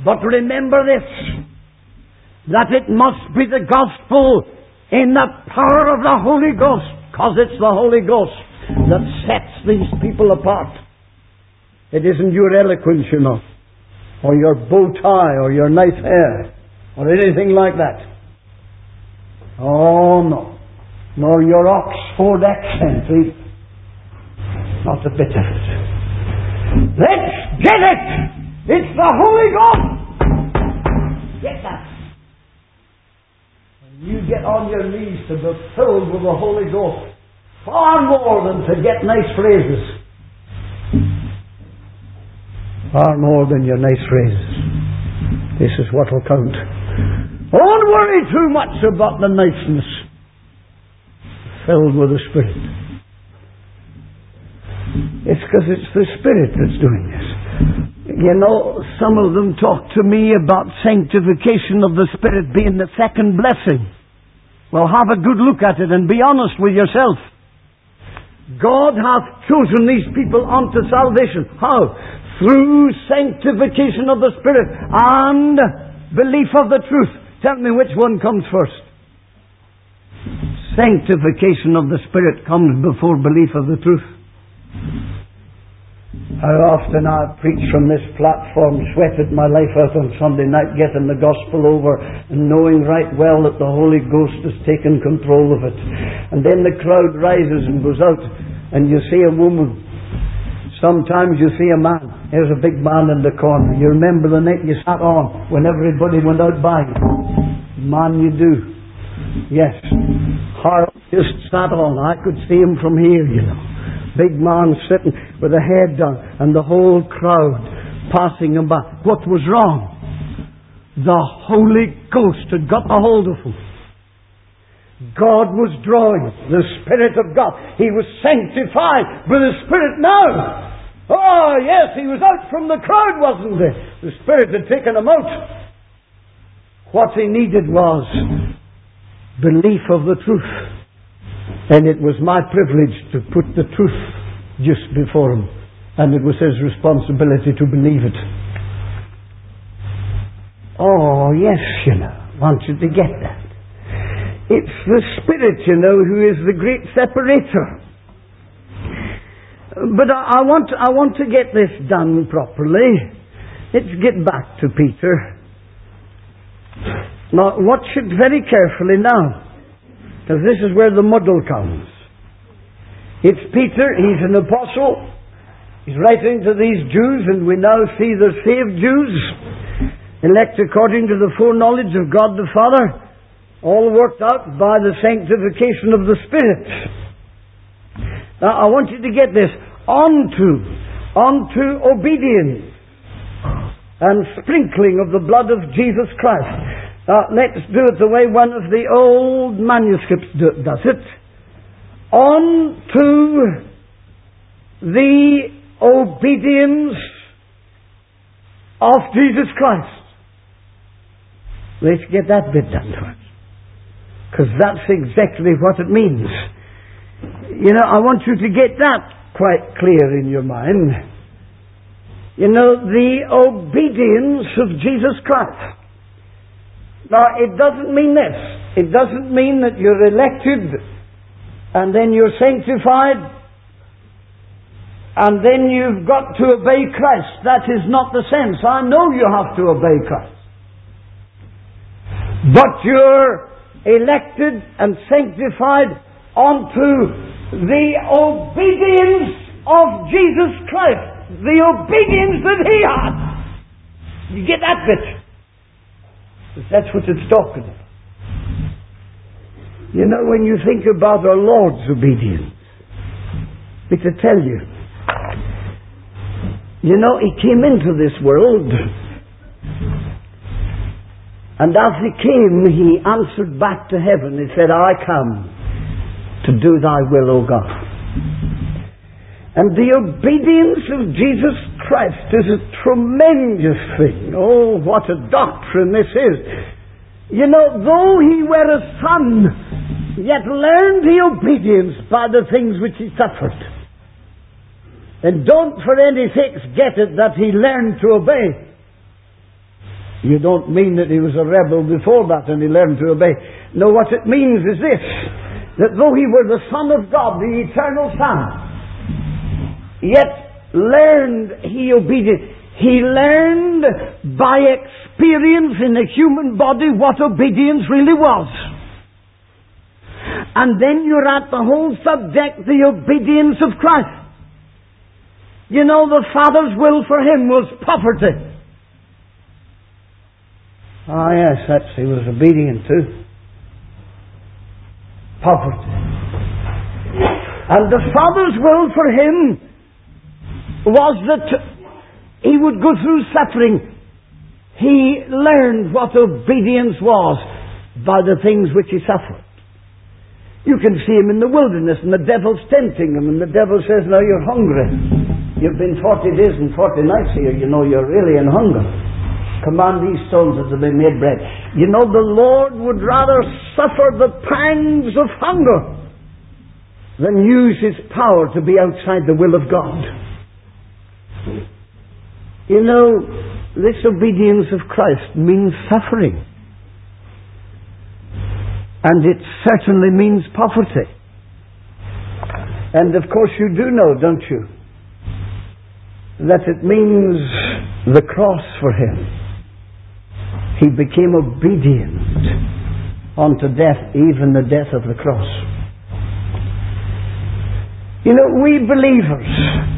But remember this, that it must be the gospel in the power of the Holy Ghost, because it's the Holy Ghost that sets these people apart. It isn't your eloquence, you know, or your bow tie, or your nice hair, or anything like that. Oh, no. Nor your Oxford accent, either. Not a bit of it. Let's get it! It's the Holy Ghost! Get that. When you get on your knees to be filled with the Holy Ghost, far more than to get nice phrases. Far more than your nice phrases. This is what will count. Don't worry too much about the niceness. Filled with the Spirit. It's because it's the Spirit that's doing this. You know, some of them talk to me about sanctification of the Spirit being the second blessing. Well, have a good look at it and be honest with yourself. God hath chosen these people unto salvation. How? Through sanctification of the Spirit and belief of the truth. Tell me which one comes first. Sanctification of the Spirit comes before belief of the truth. How often I've preached from this platform, sweated my life out on Sunday night, getting the gospel over and knowing right well that the Holy Ghost has taken control of it. And then the crowd rises and goes out and you see a woman. Sometimes you see a man. There's a big man in the corner. You remember the night you sat on when everybody went out by you. Man, you do. Yes. Harold just sat on. I could see him from here, you know. Big man sitting with a head down and the whole crowd passing him by. What was wrong? The Holy Ghost had got a hold of him. God was drawing the Spirit of God. He was sanctified by the Spirit now. Oh, yes, he was out from the crowd, wasn't he? The Spirit had taken him out. What he needed was belief of the truth. And it was my privilege to put the truth just before him. And it was his responsibility to believe it. Oh, yes, you know. I want you to get that. It's the Spirit, you know, who is the great separator. But I, I want I want to get this done properly. Let's get back to Peter. Now, watch it very carefully now. Because this is where the muddle comes. It's Peter, he's an apostle. He's writing to these Jews, and we now see the saved Jews, elect according to the foreknowledge of God the Father, all worked out by the sanctification of the Spirit. Now, I want you to get this. Onto, onto obedience and sprinkling of the blood of Jesus Christ. Now, let's do it the way one of the old manuscripts do, does it. On to the obedience of Jesus Christ. Let's get that bit done first. Because that's exactly what it means. You know, I want you to get that quite clear in your mind. You know, the obedience of Jesus Christ. Now, it doesn't mean this. It doesn't mean that you're elected and then you're sanctified and then you've got to obey Christ. That is not the sense. I know you have to obey Christ. But you're elected and sanctified onto the obedience of Jesus Christ. The obedience that He had. You get that bit? That's what it's talking about. You know, when you think about our Lord's obedience, I to tell you, you know, He came into this world, and as He came, He answered back to heaven. He said, I come to do Thy will, O God. And the obedience of Jesus Christ is a tremendous thing. Oh, what a doctrine this is. You know, though He were a son, yet learned the obedience by the things which He suffered. And don't for any sakes get it that He learned to obey. You don't mean that he was a rebel before that and he learned to obey. No, what it means is this, that though he were the Son of God, the eternal Son, yet learned he obedient. He learned by experience in a human body what obedience really was. And then you're at the whole subject, the obedience of Christ. You know, the Father's will for him was poverty. Ah, yes, that's he was obedient to. Poverty. And the Father's will for him was that he would go through suffering. He learned what obedience was by the things which he suffered. You can see him in the wilderness, and the devil's tempting him, and the devil says, now you're hungry. You've been forty days and forty nights here. You know you're really in hunger. Command these stones that they be made bread. You know, the Lord would rather suffer the pangs of hunger than use his power to be outside the will of God. You know, this obedience of Christ means suffering. And it certainly means poverty. And of course you do know, don't you, that it means the cross for him. He became obedient unto death, even the death of the cross. You know, we believers,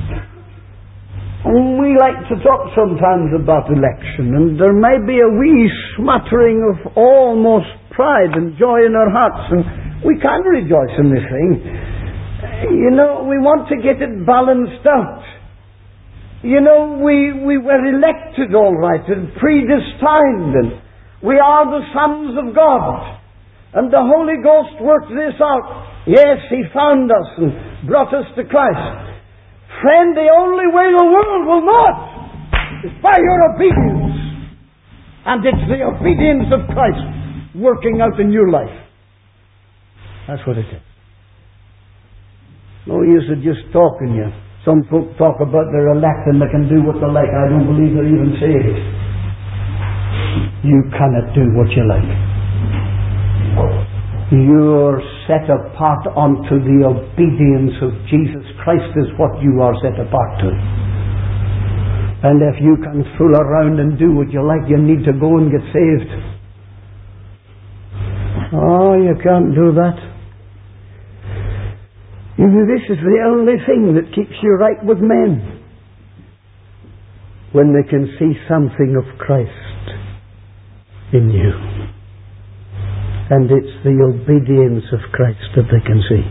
we like to talk sometimes about election, and there may be a wee smattering of almost pride and joy in our hearts, and we can rejoice in this thing. You know, we want to get it balanced out. You know, we, we were elected all right and predestined, and we are the sons of God. And the Holy Ghost worked this out. Yes, he found us and brought us to Christ. Friend, the only way the world will not is by your obedience. And it's the obedience of Christ working out in your life. That's what it is. No use of just talking you. Some folk talk about their elect and they can do what they like. I don't believe they're even saved. You cannot do what you like. You're set apart unto the obedience of Jesus Christ is what you are set apart to. And if you can fool around and do what you like, you need to go and get saved. Oh, you can't do that. You know, this is the only thing that keeps you right with men. When they can see something of Christ in you. And it's the obedience of Christ that they can see.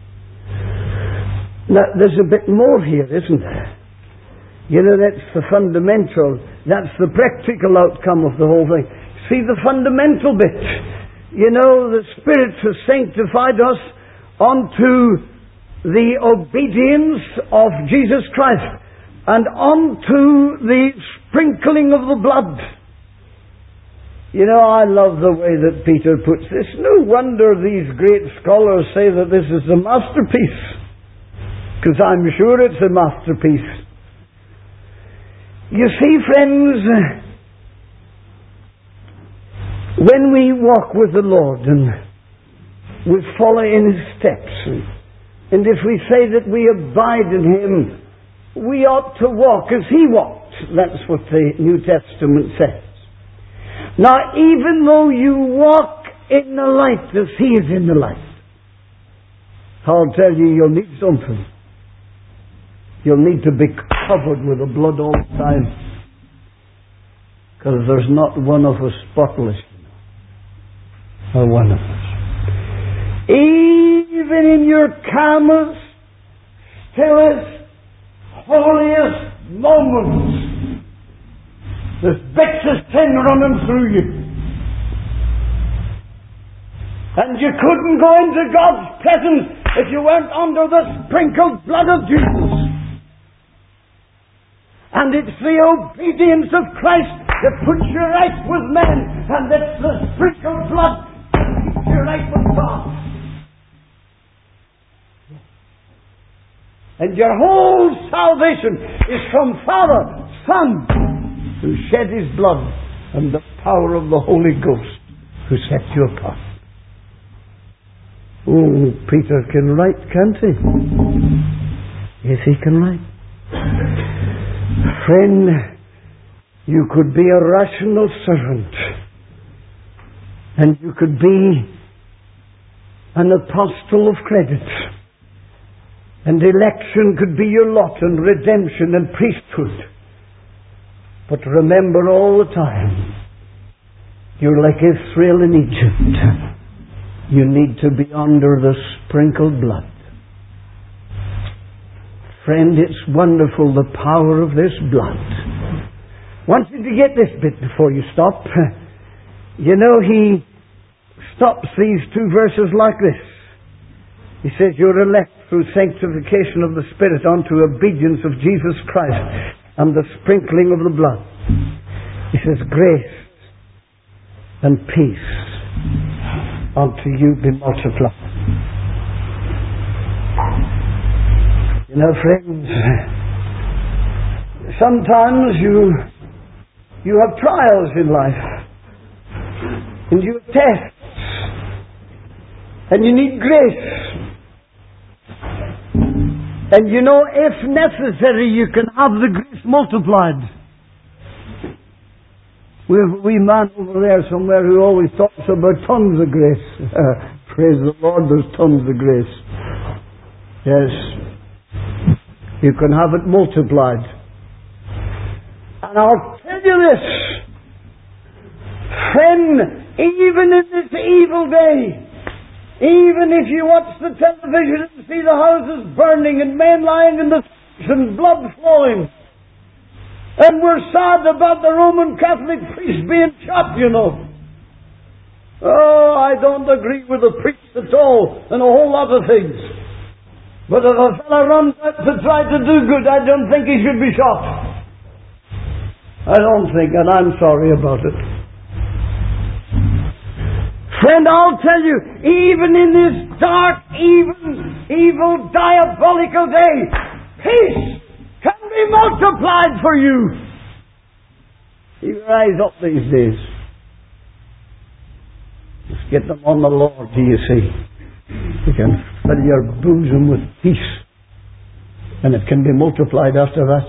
Now, there's a bit more here, isn't there? You know, that's the fundamental, that's the practical outcome of the whole thing. See the fundamental bit. You know, the Spirit has sanctified us unto the obedience of Jesus Christ and unto the sprinkling of the blood. You know, I love the way that Peter puts this. No wonder these great scholars say that this is a masterpiece, because I'm sure it's a masterpiece. You see, friends, when we walk with the Lord and we follow in His steps, and if we say that we abide in Him, we ought to walk as He walked. That's what the New Testament says. Now, even though you walk in the light as He is in the light, I'll tell you, you'll need something. You'll need to be covered with the blood all the time. Because there's not one of us spotless. Not one of us. Even in your calmest, stillest, holiest moments, there's bits of sin running through you. And you couldn't go into God's presence if you weren't under the sprinkled blood of Jesus. And it's the obedience of Christ that puts you right with men, and it's the sprinkled blood that keeps you right with God. And your whole salvation is from Father, Son, who shed His blood and the power of the Holy Ghost who set you apart. Oh, Peter can write, can't he? Yes, he can write. Friend, you could be a rational servant, and you could be an apostle of credit, and election could be your lot, and redemption and priesthood. But remember all the time, you're like Israel in Egypt. You need to be under the sprinkled blood. Friend, it's wonderful, the power of this blood. I want you to get this bit before you stop. You know, he stops these two verses like this. He says, you're elect through sanctification of the Spirit unto obedience of Jesus Christ and the sprinkling of the blood. He says, grace and peace unto you be multiplied. You know, friends, sometimes you you have trials in life, and you have tests, and you need grace. And you know, if necessary, you can have the grace multiplied. We have a wee man over there somewhere who always talks about tons of grace. Praise the Lord, there's tons of grace. Yes. You can have it multiplied. And I'll tell you this, friend, even in this evil day, even if you watch the television and see the houses burning and men lying in the streets and blood flowing, and we're sad about the Roman Catholic priest being shot, you know. Oh, I don't agree with the priest at all, and a whole lot of things. But if a fellow runs out to try to do good, I don't think he should be shot. I don't think, and I'm sorry about it. Friend, I'll tell you, even in this dark, even, evil, diabolical day, peace can be multiplied for you. You rise up these days. Just get them on the Lord, do you see? You can fill your bosom with peace, and it can be multiplied after that.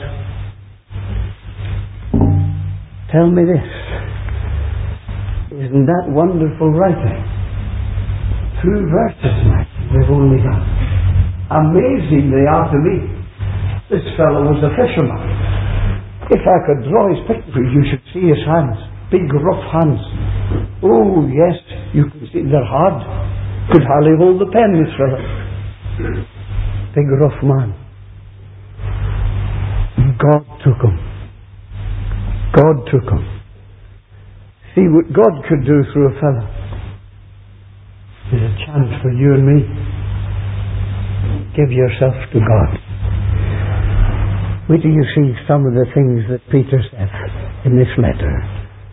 Tell me this. Isn't that wonderful writing? Two verses, Mike, they've only done. Amazing they are to me. This fellow was a fisherman. If I could draw his picture, you should see his hands. Big, rough hands. Oh, yes, you can see they're hard. Could hardly hold the pen, this fellow. Big, rough man. God took him. God took him. See what God could do through a fellow. There's a chance for you and me. Give yourself to God. Wait till you see some of the things that Peter said in this letter.